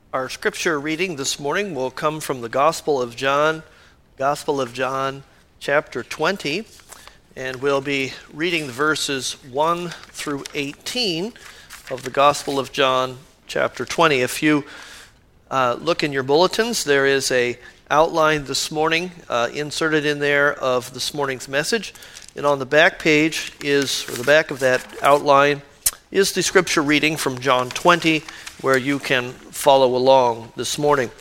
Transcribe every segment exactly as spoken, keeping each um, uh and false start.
Our scripture reading this morning will come from the Gospel of John, Gospel of John, chapter twenty, and we'll be reading the verses one through eighteen of the Gospel of John, chapter twenty. If you uh, look in your bulletins, there is a outline this morning uh, inserted in there of this morning's message, and on the back page is, or the back of that outline, is the scripture reading from John twenty, where you can follow along this morning.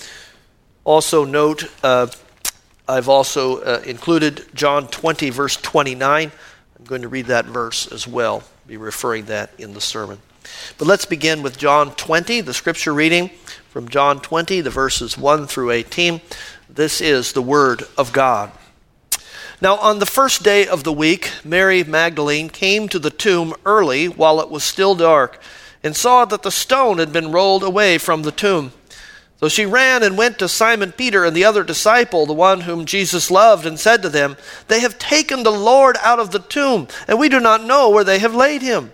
Also note, uh, I've also uh, included John twenty, verse twenty-nine. I'm going to read that verse as well, be referring that in the sermon. But let's begin with John twenty, the scripture reading from John twenty, the verses one through eighteen. This is the word of God. Now on the first day of the week, Mary Magdalene came to the tomb early while it was still dark, and saw that the stone had been rolled away from the tomb. So she ran and went to Simon Peter and the other disciple, the one whom Jesus loved, and said to them, "They have taken the Lord out of the tomb, and we do not know where they have laid him."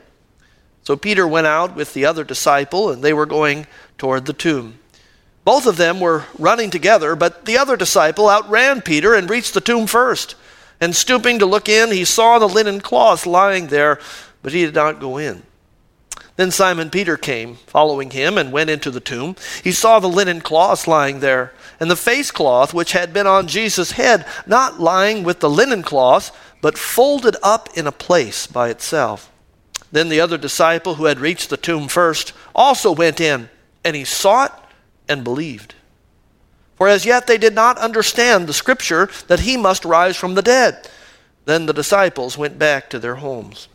So Peter went out with the other disciple, and they were going toward the tomb. Both of them were running together, but the other disciple outran Peter and reached the tomb first. And stooping to look in, he saw the linen cloth lying there, but he did not go in. Then Simon Peter came, following him, and went into the tomb. He saw the linen cloth lying there, and the face cloth which had been on Jesus' head, not lying with the linen cloth, but folded up in a place by itself. Then the other disciple who had reached the tomb first also went in, and he saw it and believed. For as yet they did not understand the scripture that he must rise from the dead. Then the disciples went back to their homes.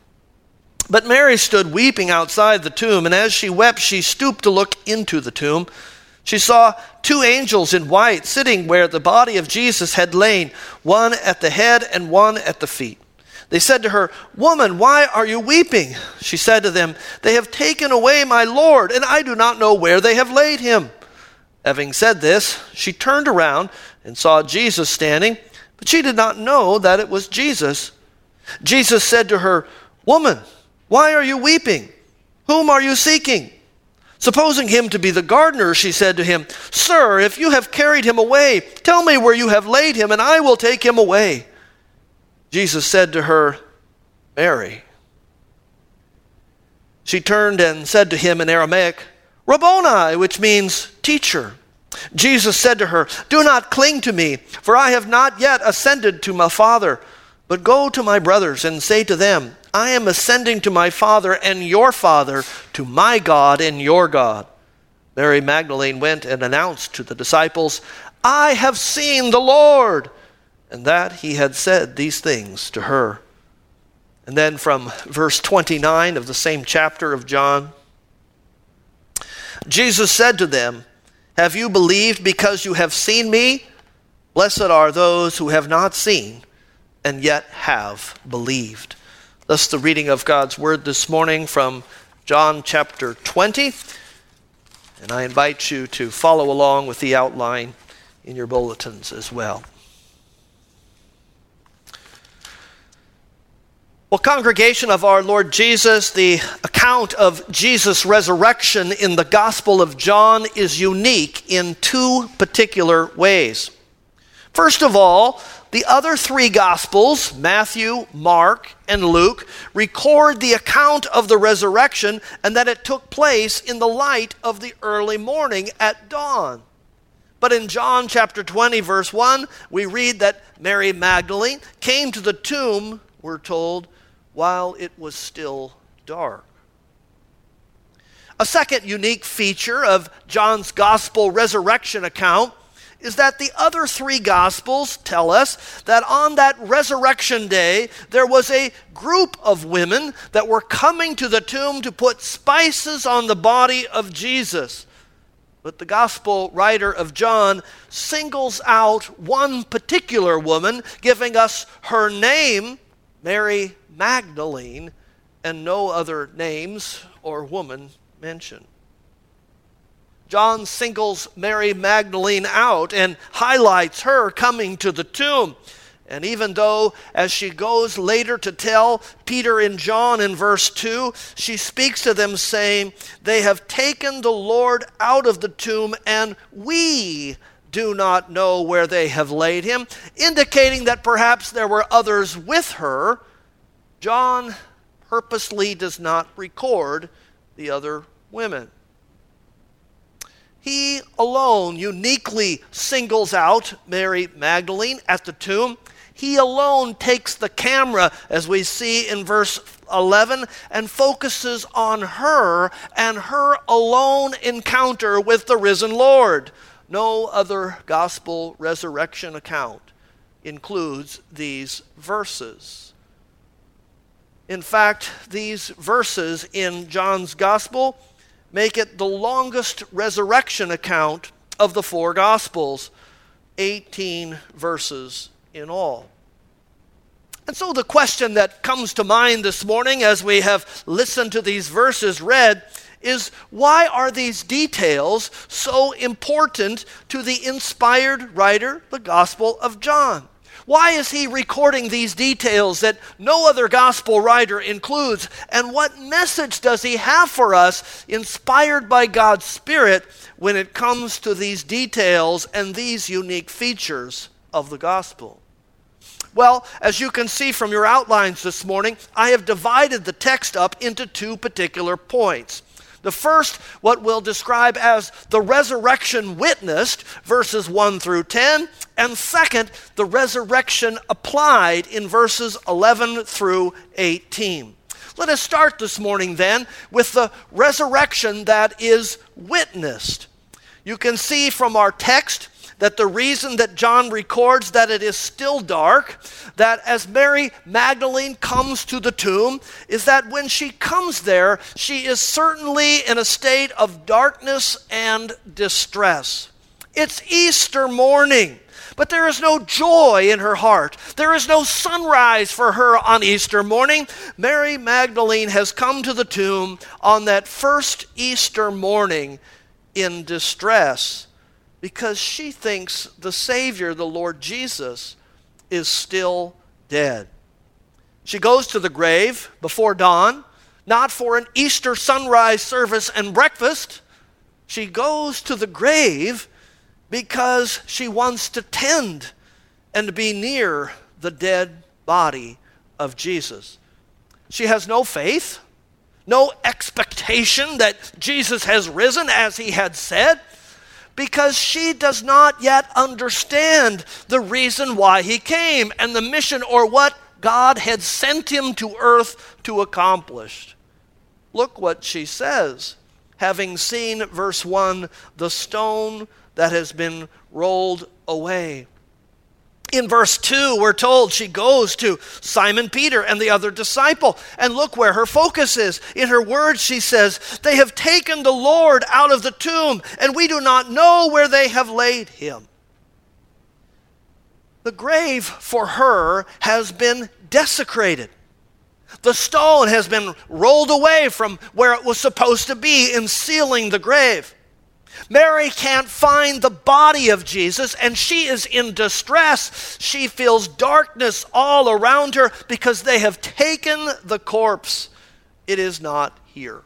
But Mary stood weeping outside the tomb, and as she wept, she stooped to look into the tomb. She saw two angels in white sitting where the body of Jesus had lain, one at the head and one at the feet. They said to her, "Woman, why are you weeping?" She said to them, "They have taken away my Lord, and I do not know where they have laid him." Having said this, she turned around and saw Jesus standing, but she did not know that it was Jesus. Jesus said to her, "Woman, why are you weeping? Whom are you seeking?" Supposing him to be the gardener, she said to him, "Sir, if you have carried him away, tell me where you have laid him, and I will take him away." Jesus said to her, "Mary." She turned and said to him in Aramaic, "Rabboni," which means teacher. Jesus said to her, "Do not cling to me, for I have not yet ascended to my Father. But go to my brothers and say to them, I am ascending to my Father and your Father, to my God and your God." Mary Magdalene went and announced to the disciples, "I have seen the Lord," and that he had said these things to her. And then from verse twenty-nine of the same chapter of John, Jesus said to them, "Have you believed because you have seen me? Blessed are those who have not seen and yet have believed." Thus the reading of God's word this morning from John chapter twenty. And I invite you to follow along with the outline in your bulletins as well. Well, congregation of our Lord Jesus, the account of Jesus' resurrection in the Gospel of John is unique in two particular ways. First of all, the other three Gospels, Matthew, Mark, and Luke, record the account of the resurrection and that it took place in the light of the early morning at dawn. But in John chapter twenty, verse one, we read that Mary Magdalene came to the tomb, we're told, while it was still dark. A second unique feature of John's gospel resurrection account is that the other three gospels tell us that on that resurrection day, there was a group of women that were coming to the tomb to put spices on the body of Jesus. But the gospel writer of John singles out one particular woman, giving us her name, Mary Magdalene, and no other names or woman mentioned. John singles Mary Magdalene out and highlights her coming to the tomb. And even though, as she goes later to tell Peter and John in verse two, she speaks to them saying, they have taken the Lord out of the tomb, and we do not know where they have laid him, indicating that perhaps there were others with her. John purposely does not record the other women. He alone uniquely singles out Mary Magdalene at the tomb. He alone takes the camera, as we see in verse eleven, and focuses on her and her alone encounter with the risen Lord. No other gospel resurrection account includes these verses. In fact, these verses in John's gospel make it the longest resurrection account of the four gospels, eighteen verses in all. And so the question that comes to mind this morning as we have listened to these verses read is, why are these details so important to the inspired writer, the Gospel of John? Why is he recording these details that no other gospel writer includes? And what message does he have for us, inspired by God's Spirit, when it comes to these details and these unique features of the gospel? Well, as you can see from your outlines this morning, I have divided the text up into two particular points. The first, what we'll describe as the resurrection witnessed, verses one through ten, and second, the resurrection applied in verses eleven through eighteen. Let us start this morning then with the resurrection that is witnessed. You can see from our text that the reason that John records that it is still dark, that as Mary Magdalene comes to the tomb, is that when she comes there, she is certainly in a state of darkness and distress. It's Easter morning, but there is no joy in her heart. There is no sunrise for her on Easter morning. Mary Magdalene has come to the tomb on that first Easter morning in distress, because she thinks the Savior, the Lord Jesus, is still dead. She goes to the grave before dawn, not for an Easter sunrise service and breakfast. She goes to the grave because she wants to tend and be near the dead body of Jesus. She has no faith, no expectation that Jesus has risen as he had said, because she does not yet understand the reason why he came and the mission, or what God had sent him to earth to accomplish. Look what she says, having seen, verse one, the stone that has been rolled away. In verse two, we're told she goes to Simon Peter and the other disciple. And look where her focus is. In her words, she says, they have taken the Lord out of the tomb, and we do not know where they have laid him. The grave for her has been desecrated. The stone has been rolled away from where it was supposed to be in sealing the grave. Mary can't find the body of Jesus, and she is in distress. She feels darkness all around her because they have taken the corpse. It is not here.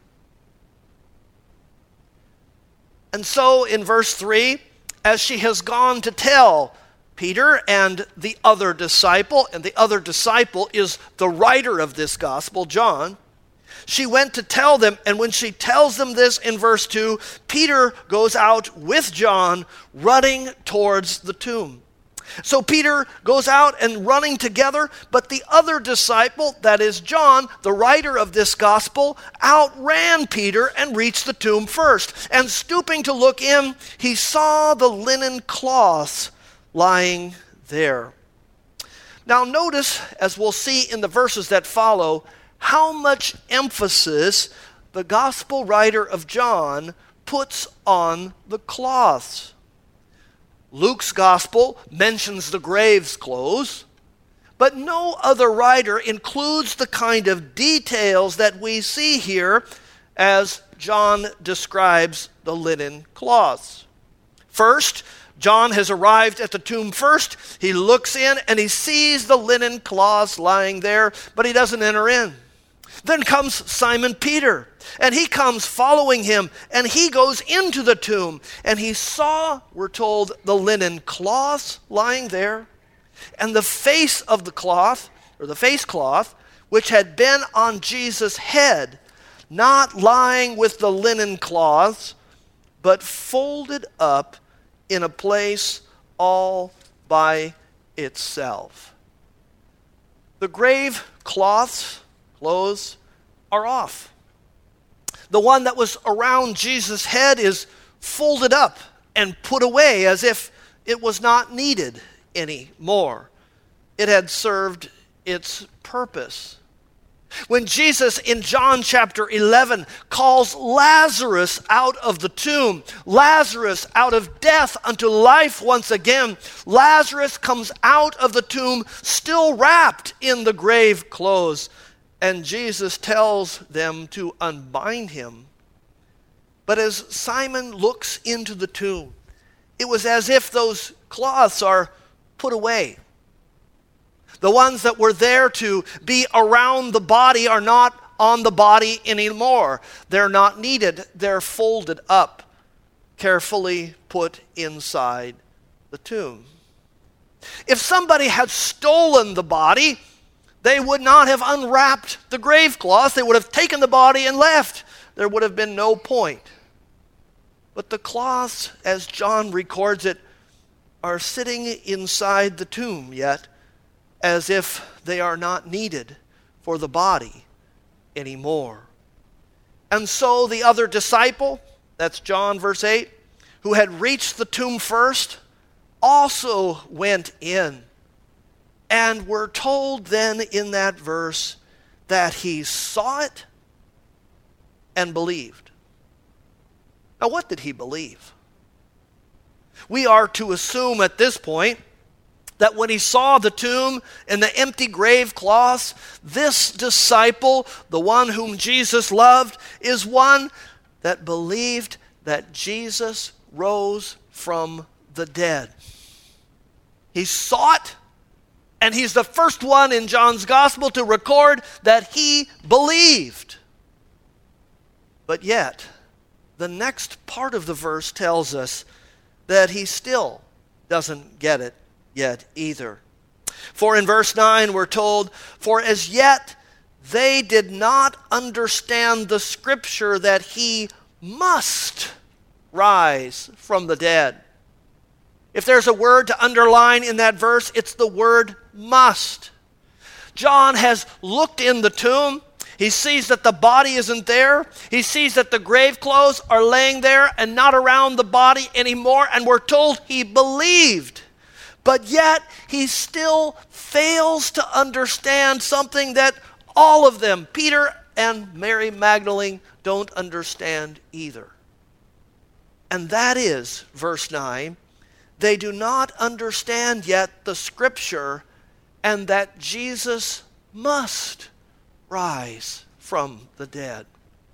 And so in verse three, as she has gone to tell Peter and the other disciple, and the other disciple is the writer of this gospel, John, she went to tell them, and when she tells them this in verse two, Peter goes out with John running towards the tomb. So Peter goes out and running together, but the other disciple, that is John, the writer of this gospel, outran Peter and reached the tomb first. And stooping to look in, he saw the linen cloths lying there. Now notice, as we'll see in the verses that follow, how much emphasis the gospel writer of John puts on the cloths. Luke's gospel mentions the grave's clothes, but no other writer includes the kind of details that we see here as John describes the linen cloths. First, John has arrived at the tomb first. He looks in and he sees the linen cloths lying there, but he doesn't enter in. Then comes Simon Peter, and he comes following him, and he goes into the tomb, and he saw, we're told, the linen cloths lying there, and the face of the cloth, or the face cloth, which had been on Jesus' head, not lying with the linen cloths, but folded up in a place all by itself. The grave cloths, clothes, are off. The one that was around Jesus' head is folded up and put away as if it was not needed anymore. It had served its purpose. When Jesus in John chapter eleven calls Lazarus out of the tomb, Lazarus out of death unto life once again, Lazarus comes out of the tomb still wrapped in the grave clothes, and Jesus tells them to unbind him. But as Simon looks into the tomb, it was as if those cloths are put away. The ones that were there to be around the body are not on the body anymore. They're not needed. They're folded up, carefully put inside the tomb. If somebody had stolen the body, they would not have unwrapped the grave cloth. They would have taken the body and left. There would have been no point. But the cloths, as John records it, are sitting inside the tomb yet, as if they are not needed for the body anymore. And so the other disciple, that's John verse eight, who had reached the tomb first, also went in. And we're told then in that verse that he saw it and believed. Now, what did he believe? We are to assume at this point that when he saw the tomb and the empty grave cloths, this disciple, the one whom Jesus loved, is one that believed that Jesus rose from the dead. He saw it, and he's the first one in John's gospel to record that he believed. But yet, the next part of the verse tells us that he still doesn't get it yet either. For in verse nine we're told, "For as yet they did not understand the scripture that he must rise from the dead." If there's a word to underline in that verse, it's the word must. John has looked in the tomb. He sees that the body isn't there. He sees that the grave clothes are laying there and not around the body anymore. And we're told he believed. But yet he still fails to understand something that all of them, Peter and Mary Magdalene, don't understand either. And that is, verse nine, they do not understand yet the scripture and that Jesus must rise from the dead.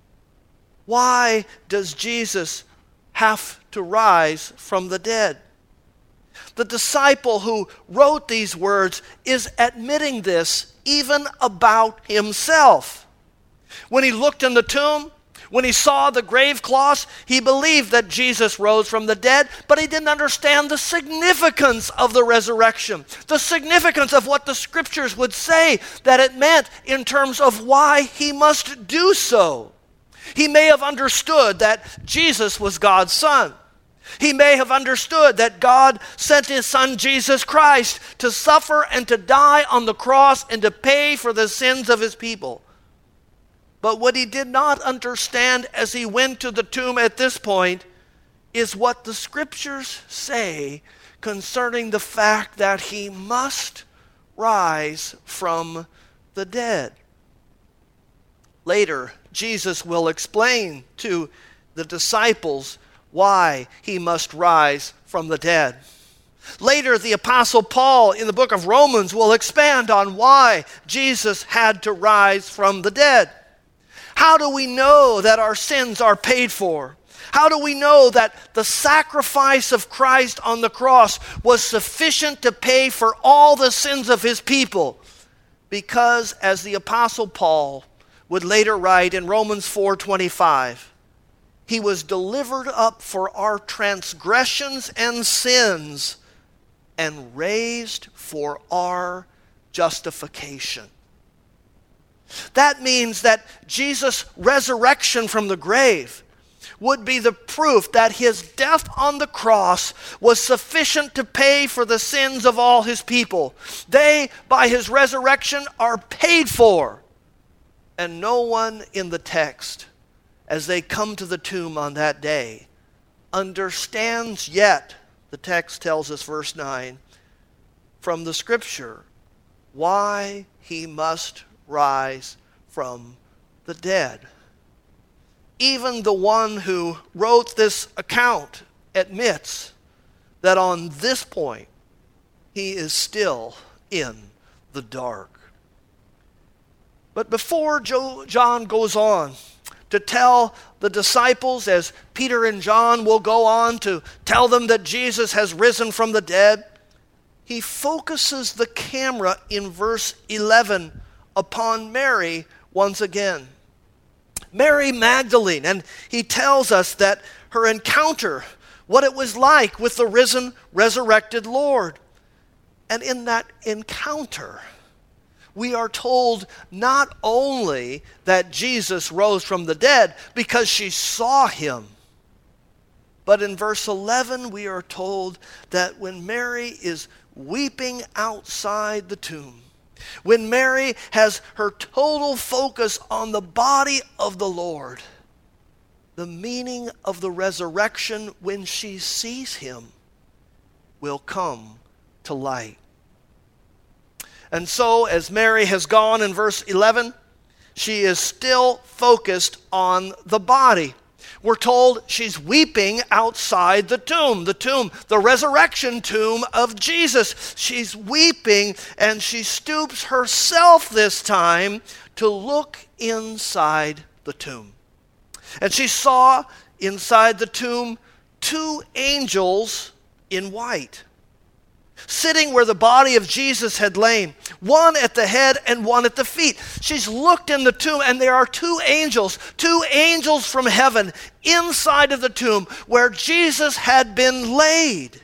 Why does Jesus have to rise from the dead? The disciple who wrote these words is admitting this even about himself. When he looked in the tomb, when he saw the grave cloths, he believed that Jesus rose from the dead, but he didn't understand the significance of the resurrection, the significance of what the scriptures would say that it meant in terms of why he must do so. He may have understood that Jesus was God's Son. He may have understood that God sent his Son Jesus Christ to suffer and to die on the cross and to pay for the sins of his people. But what he did not understand as he went to the tomb at this point is what the scriptures say concerning the fact that he must rise from the dead. Later, Jesus will explain to the disciples why he must rise from the dead. Later, the Apostle Paul in the book of Romans will expand on why Jesus had to rise from the dead. How do we know that our sins are paid for? How do we know that the sacrifice of Christ on the cross was sufficient to pay for all the sins of his people? Because, as the Apostle Paul would later write in Romans four twenty-five, he was delivered up for our transgressions and sins and raised for our justification. That means that Jesus' resurrection from the grave would be the proof that his death on the cross was sufficient to pay for the sins of all his people. They, by his resurrection, are paid for. And no one in the text, as they come to the tomb on that day, understands yet, the text tells us, verse nine, from the scripture, why he must rise from the dead. Even the one who wrote this account admits that on this point, he is still in the dark. But before John goes on to tell the disciples, as Peter and John will go on to tell them that Jesus has risen from the dead, he focuses the camera in verse eleven upon Mary once again. Mary Magdalene, and he tells us that her encounter, what it was like with the risen, resurrected Lord. And in that encounter, we are told not only that Jesus rose from the dead because she saw him, but in verse eleven we are told that when Mary is weeping outside the tomb, when Mary has her total focus on the body of the Lord, the meaning of the resurrection when she sees him will come to light. And so, as Mary has gone in verse eleven, she is still focused on the body. We're told she's weeping outside the tomb, the tomb, the resurrection tomb of Jesus. She's weeping, and she stoops herself this time to look inside the tomb. And she saw inside the tomb two angels in white, sitting where the body of Jesus had lain, one at the head and one at the feet. She's looked in the tomb, and there are two angels, two angels from heaven inside of the tomb where Jesus had been laid.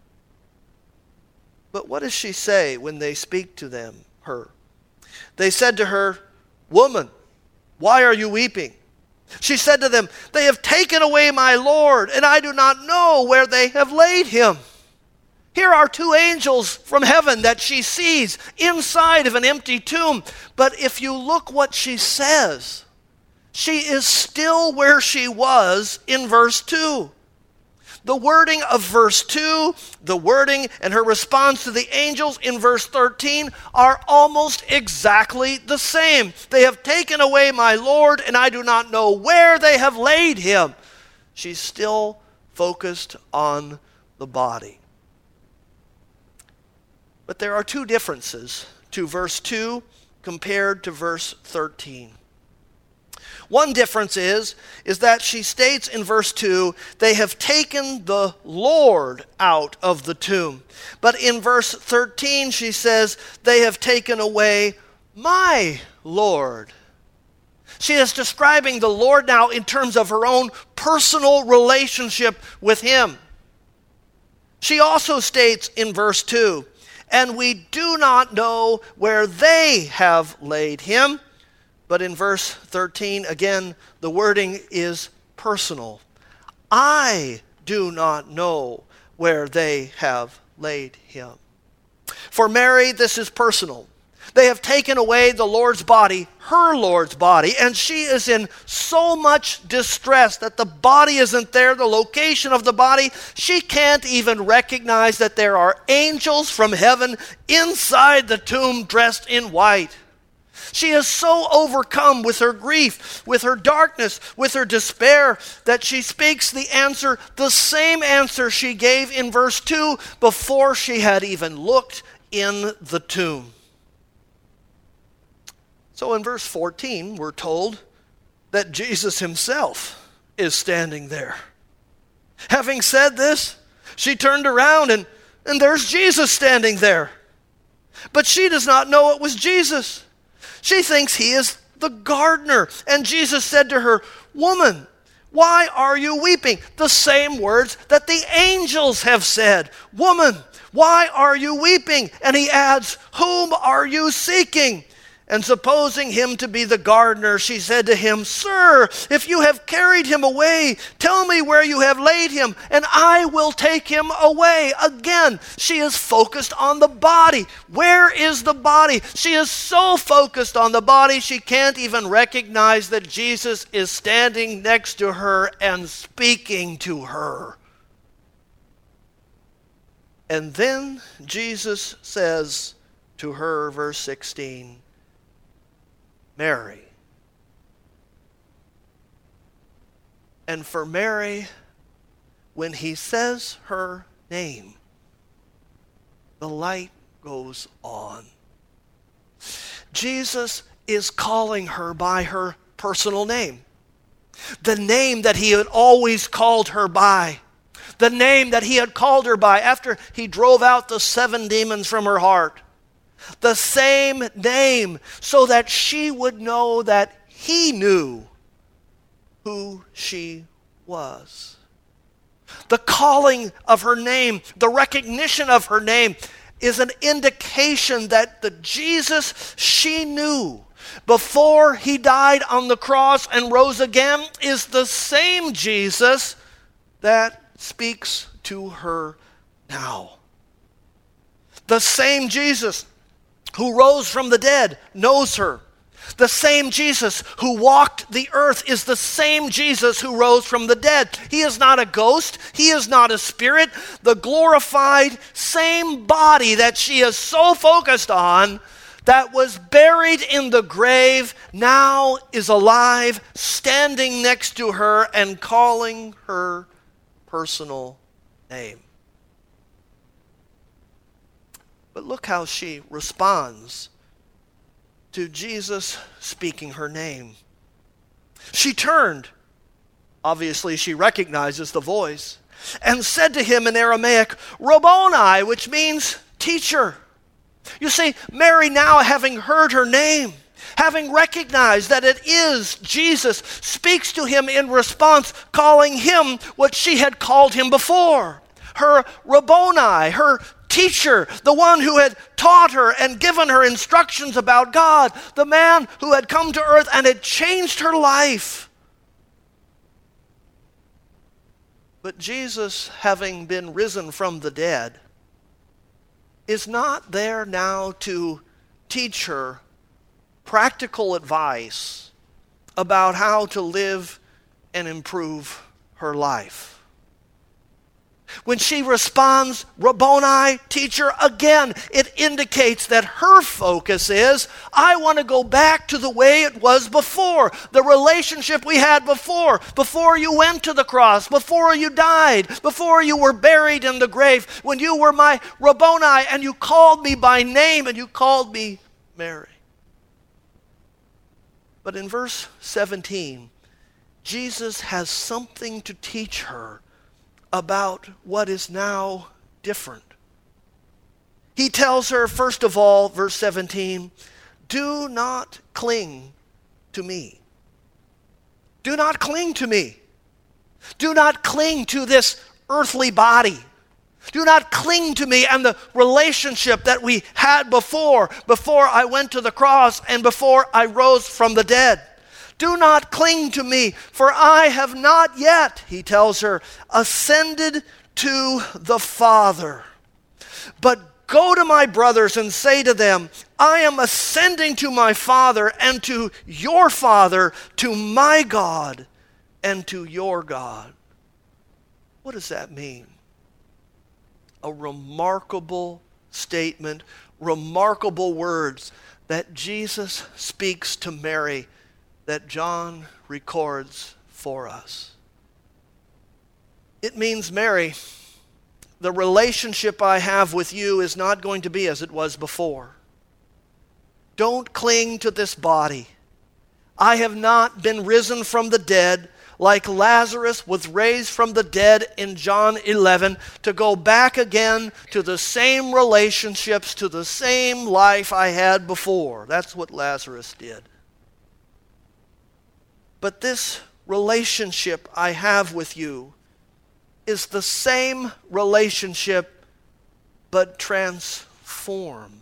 But what does she say when they speak to them, her? They said to her, "Woman, why are you weeping?" She said to them, "They have taken away my Lord, and I do not know where they have laid him." Here are two angels from heaven that she sees inside of an empty tomb. But if you look what she says, she is still where she was in verse two. The wording of verse two, the wording and her response to the angels in verse thirteen are almost exactly the same. They have taken away my Lord, and I do not know where they have laid him. She's still focused on the body. But there are two differences to verse two compared to verse thirteen. One difference is, is that she states in verse two, they have taken the Lord out of the tomb. But in verse thirteen she says, they have taken away my Lord. She is describing the Lord now in terms of her own personal relationship with him. She also states in verse two, and we do not know where they have laid him. But in verse thirteen, again, the wording is personal. I do not know where they have laid him. For Mary, this is personal. They have taken away the Lord's body, her Lord's body, and she is in so much distress that the body isn't there, the location of the body. She can't even recognize that there are angels from heaven inside the tomb dressed in white. She is so overcome with her grief, with her darkness, with her despair, that she speaks the answer, the same answer she gave in verse two before she had even looked in the tomb. So in verse fourteen, we're told that Jesus himself is standing there. Having said this, she turned around and, and there's Jesus standing there. But she does not know it was Jesus. She thinks he is the gardener. And Jesus said to her, "Woman, why are you weeping?" The same words that the angels have said. "Woman, why are you weeping?" And he adds, "Whom are you seeking?" And supposing him to be the gardener, she said to him, "Sir, if you have carried him away, tell me where you have laid him, and I will take him away." Again, she is focused on the body. Where is the body? She is so focused on the body, she can't even recognize that Jesus is standing next to her and speaking to her. And then Jesus says to her, verse sixteen, "Mary." And for Mary, when he says her name, the light goes on. Jesus is calling her by her personal name. The name that he had always called her by. The name that he had called her by after he drove out the seven demons from her heart. The same name, so that she would know that he knew who she was. The calling of her name, the recognition of her name, is an indication that the Jesus she knew before he died on the cross and rose again is the same Jesus that speaks to her now. The same Jesus who rose from the dead knows her. The same Jesus who walked the earth is the same Jesus who rose from the dead. He is not a ghost. He is not a spirit. The glorified same body that she is so focused on, that was buried in the grave, now is alive, standing next to her and calling her personal name. But look how she responds to Jesus speaking her name. She turned, obviously she recognizes the voice, and said to him in Aramaic, "Rabboni," which means teacher. You see, Mary now, having heard her name, having recognized that it is Jesus, speaks to him in response, calling him what she had called him before. Her Rabboni, her teacher, the one who had taught her and given her instructions about God, the man who had come to earth and had changed her life. But Jesus, having been risen from the dead, is not there now to teach her practical advice about how to live and improve her life. When she responds, "Rabboni," teacher, again, it indicates that her focus is, I want to go back to the way it was before, the relationship we had before, before you went to the cross, before you died, before you were buried in the grave, when you were my Rabboni and you called me by name and you called me Mary. But in verse seventeen, Jesus has something to teach her about what is now different. He tells her, first of all, verse seventeen, "Do not cling to me." Do not cling to me. Do not cling to this earthly body. Do not cling to me and the relationship that we had before, before I went to the cross and before I rose from the dead. Do not cling to me, for I have not yet, he tells her, ascended to the Father. But go to my brothers and say to them, I am ascending to my Father and to your Father, to my God and to your God. What does that mean? A remarkable statement, remarkable words that Jesus speaks to Mary that John records for us. It means, Mary, the relationship I have with you is not going to be as it was before. Don't cling to this body. I have not been risen from the dead. like Lazarus was raised from the dead in John eleven, to go back again to the same relationships, to the same life I had before. That's what Lazarus did. But this relationship I have with you is the same relationship, but transformed.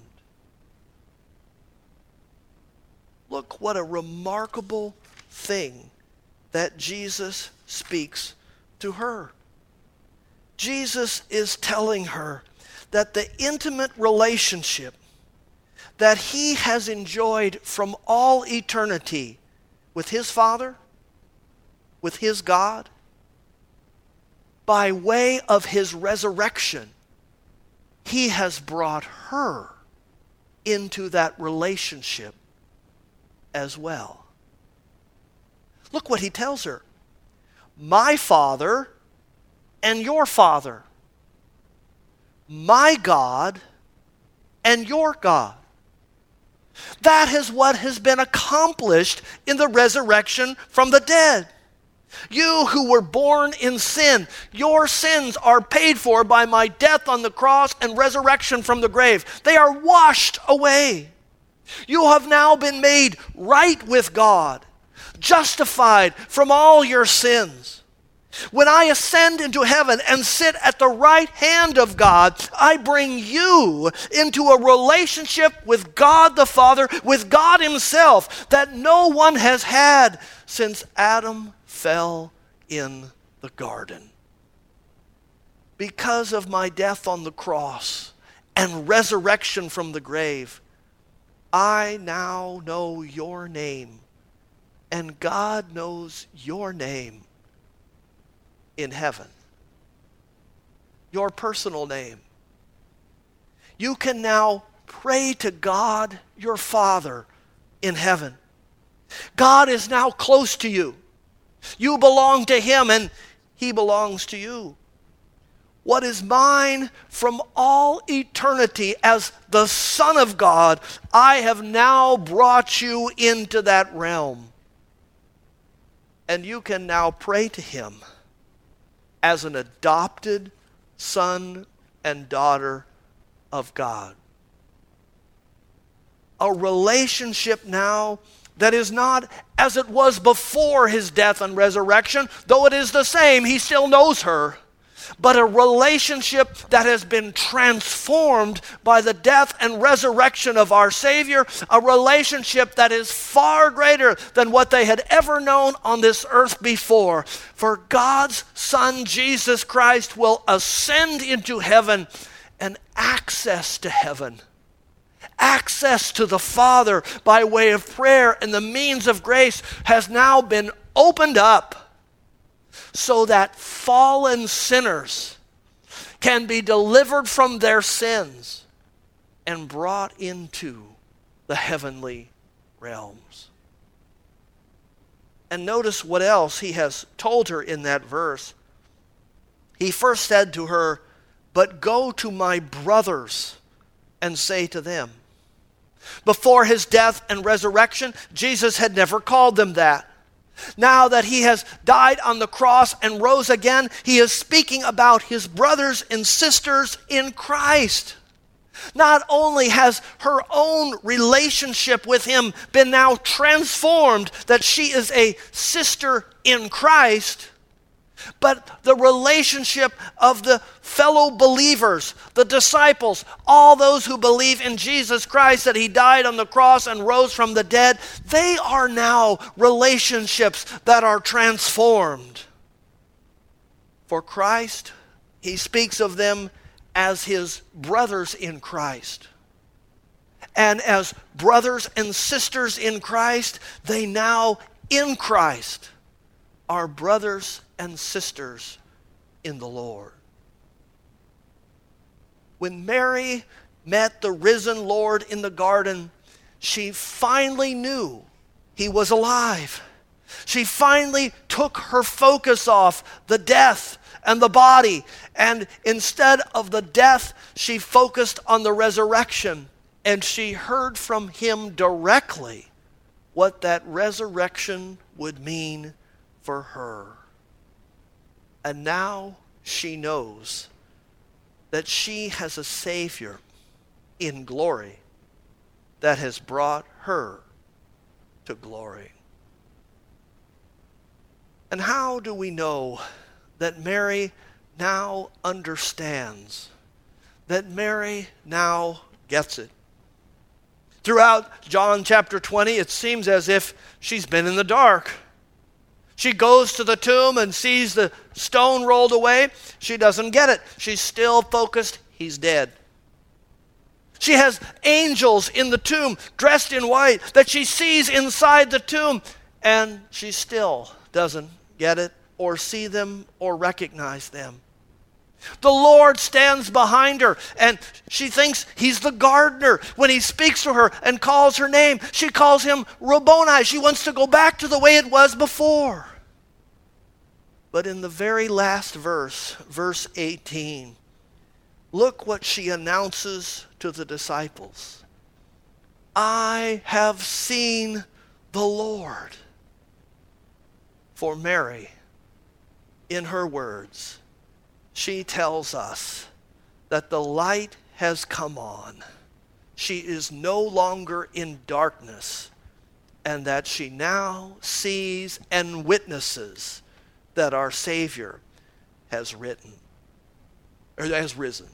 Look what a remarkable thing that Jesus speaks to her. Jesus is telling her that the intimate relationship that he has enjoyed from all eternity with his Father, with his God, by way of his resurrection, he has brought her into that relationship as well. Look what he tells her. My Father and your Father. My God and your God. That is what has been accomplished in the resurrection from the dead. You who were born in sin, your sins are paid for by my death on the cross and resurrection from the grave. They are washed away. You have now been made right with God, justified from all your sins. When I ascend into heaven and sit at the right hand of God, I bring you into a relationship with God the Father, with God himself, that no one has had since Adam fell in the garden. Because of my death on the cross and resurrection from the grave, I now know your name, and God knows your name in heaven. Your personal name. You can now pray to God, your Father, in heaven. God is now close to you. You belong to him, and he belongs to you. What is mine from all eternity as the Son of God, I have now brought you into that realm. And you can now pray to him as an adopted son and daughter of God. A relationship now that is not as it was before his death and resurrection, though it is the same, he still knows her. But a relationship that has been transformed by the death and resurrection of our Savior, a relationship that is far greater than what they had ever known on this earth before. For God's Son, Jesus Christ, will ascend into heaven, and access to heaven, access to the Father by way of prayer and the means of grace has now been opened up, so that fallen sinners can be delivered from their sins and brought into the heavenly realms. And notice what else he has told her in that verse. He first said to her, "But go to my brothers and say to them." Before his death and resurrection, Jesus had never called them that. Now that he has died on the cross and rose again, he is speaking about his brothers and sisters in Christ. Not only has her own relationship with him been now transformed, that she is a sister in Christ, but the relationship of the fellow believers, the disciples, all those who believe in Jesus Christ, that he died on the cross and rose from the dead, they are now relationships that are transformed. For Christ, he speaks of them as his brothers in Christ. And as brothers and sisters in Christ, they now in Christ are brothers and sisters in the Lord. When Mary met the risen Lord in the garden, she finally knew he was alive. She finally took her focus off the death and the body, and instead of the death, she focused on the resurrection, and she heard from him directly what that resurrection would mean for her. And now she knows that she has a Savior in glory that has brought her to glory. And how do we know that Mary now understands, that Mary now gets it? Throughout John chapter twenty, it seems as if she's been in the dark. She goes to the tomb and sees the stone rolled away. She doesn't get it. She's still focused. He's dead. She has angels in the tomb dressed in white that she sees inside the tomb, and she still doesn't get it or see them or recognize them. The Lord stands behind her, and she thinks he's the gardener. When he speaks to her and calls her name, she calls him Rabboni. She wants to go back to the way it was before. But in the very last verse, verse eighteen, look what she announces to the disciples. I have seen the Lord. For Mary, in her words, she tells us that the light has come on. She is no longer in darkness, and that she now sees and witnesses that our Savior has written, or has risen.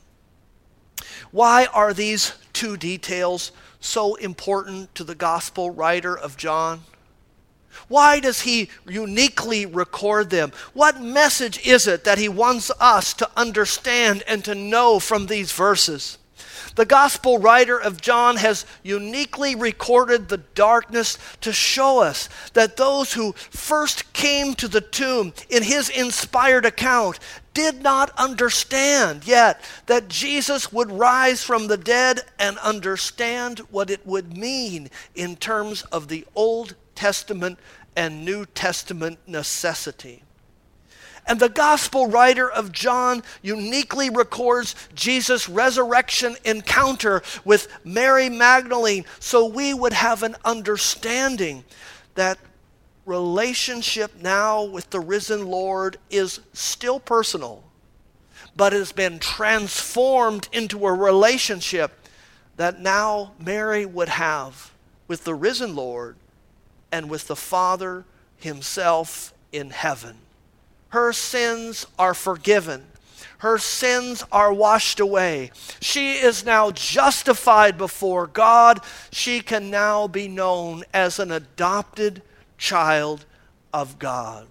Why are these two details so important to the gospel writer of John? Why does he uniquely record them? What message is it that he wants us to understand and to know from these verses? The gospel writer of John has uniquely recorded the darkness to show us that those who first came to the tomb in his inspired account did not understand yet that Jesus would rise from the dead and understand what it would mean in terms of the Old Testament and New Testament necessity. And the gospel writer of John uniquely records Jesus' resurrection encounter with Mary Magdalene so we would have an understanding that relationship now with the risen Lord is still personal, but has been transformed into a relationship that now Mary would have with the risen Lord and with the Father himself in heaven. Her sins are forgiven. Her sins are washed away. She is now justified before God. She can now be known as an adopted child of God.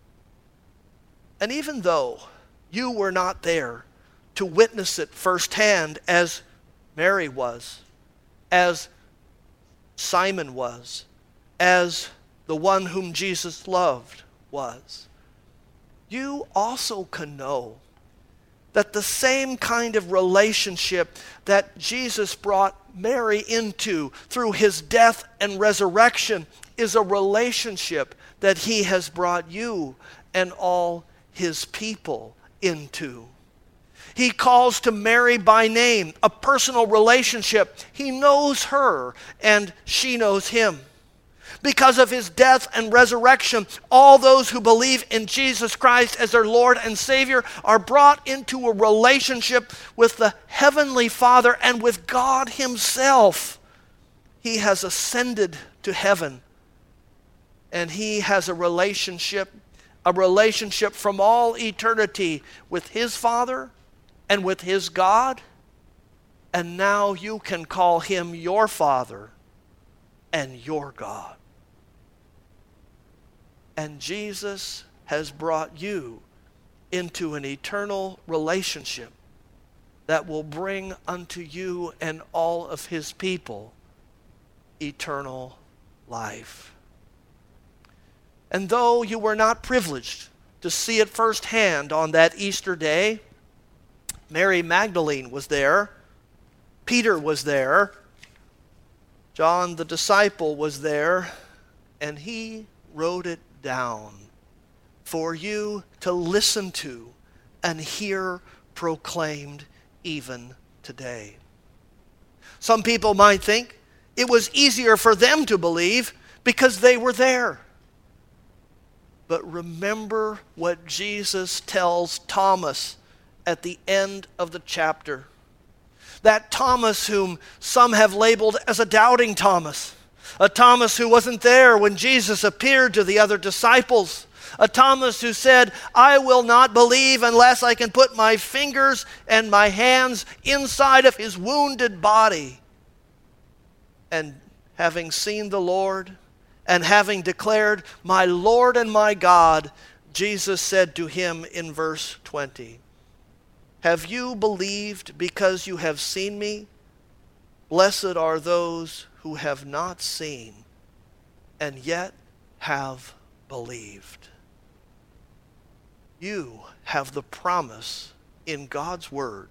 And even though you were not there to witness it firsthand as Mary was, as Simon was, as the one whom Jesus loved was, you also can know that the same kind of relationship that Jesus brought Mary into through his death and resurrection is a relationship that he has brought you and all his people into. He calls to Mary by name, a personal relationship. He knows her and she knows him. Because of his death and resurrection, all those who believe in Jesus Christ as their Lord and Savior are brought into a relationship with the Heavenly Father and with God himself. He has ascended to heaven, and he has a relationship, a relationship from all eternity with his Father and with his God. And now you can call him your Father and your God. And Jesus has brought you into an eternal relationship that will bring unto you and all of his people eternal life. And though you were not privileged to see it firsthand on that Easter day, Mary Magdalene was there, Peter was there, John the disciple was there, and he wrote it down for you to listen to and hear proclaimed even today. Some people might think it was easier for them to believe because they were there. But remember what Jesus tells Thomas at the end of the chapter. That Thomas whom some have labeled as a doubting Thomas. A Thomas who wasn't there when Jesus appeared to the other disciples. A Thomas who said, I will not believe unless I can put my fingers and my hands inside of his wounded body. And having seen the Lord, and having declared, my Lord and my God, Jesus said to him in verse twenty, have you believed because you have seen me? Blessed are those who have not seen and yet have believed. You have the promise in God's word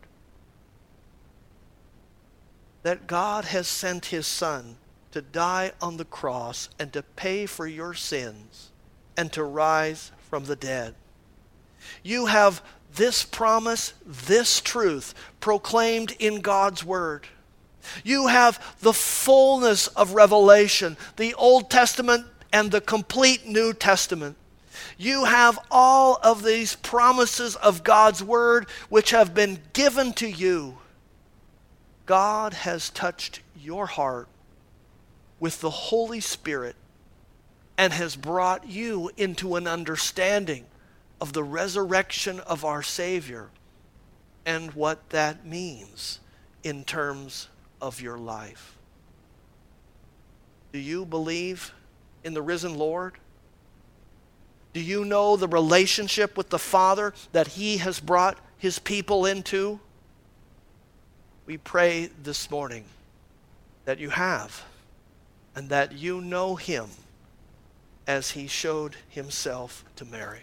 that God has sent his Son to die on the cross and to pay for your sins and to rise from the dead. You have this promise, this truth proclaimed in God's word. You have the fullness of revelation, the Old Testament and the complete New Testament. You have all of these promises of God's word which have been given to you. God has touched your heart with the Holy Spirit and has brought you into an understanding of the resurrection of our Savior and what that means in terms of your life. Do you believe in the risen Lord? Do you know the relationship with the Father that he has brought his people into? We pray this morning that you have, and that you know him as he showed himself to Mary.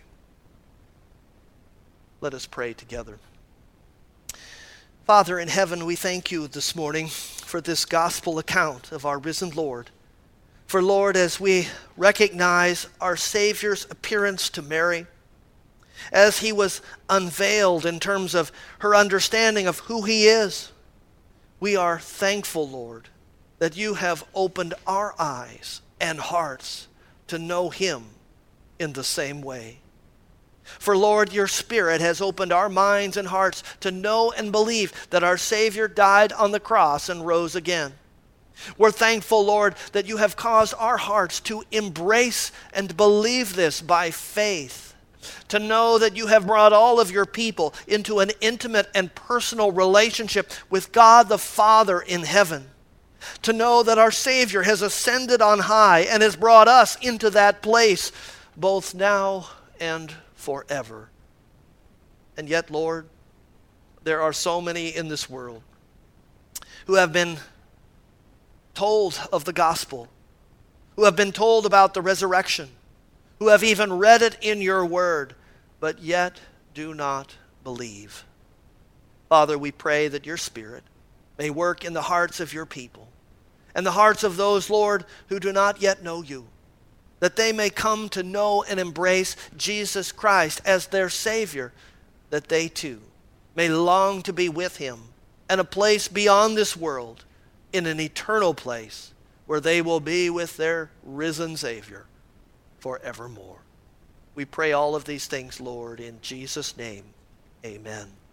Let us pray together. Father in heaven, we thank you this morning for this gospel account of our risen Lord. For Lord, as we recognize our Savior's appearance to Mary, as he was unveiled in terms of her understanding of who he is, we are thankful, Lord, that you have opened our eyes and hearts to know him in the same way. For Lord, your Spirit has opened our minds and hearts to know and believe that our Savior died on the cross and rose again. We're thankful, Lord, that you have caused our hearts to embrace and believe this by faith, to know that you have brought all of your people into an intimate and personal relationship with God the Father in heaven, to know that our Savior has ascended on high and has brought us into that place both now and forever. And yet, Lord, there are so many in this world who have been told of the gospel, who have been told about the resurrection, who have even read it in your word, but yet do not believe. Father, we pray that your Spirit may work in the hearts of your people and the hearts of those, Lord, who do not yet know you, that they may come to know and embrace Jesus Christ as their Savior, that they too may long to be with him and a place beyond this world, in an eternal place where they will be with their risen Savior forevermore. We pray all of these things, Lord, in Jesus' name. Amen.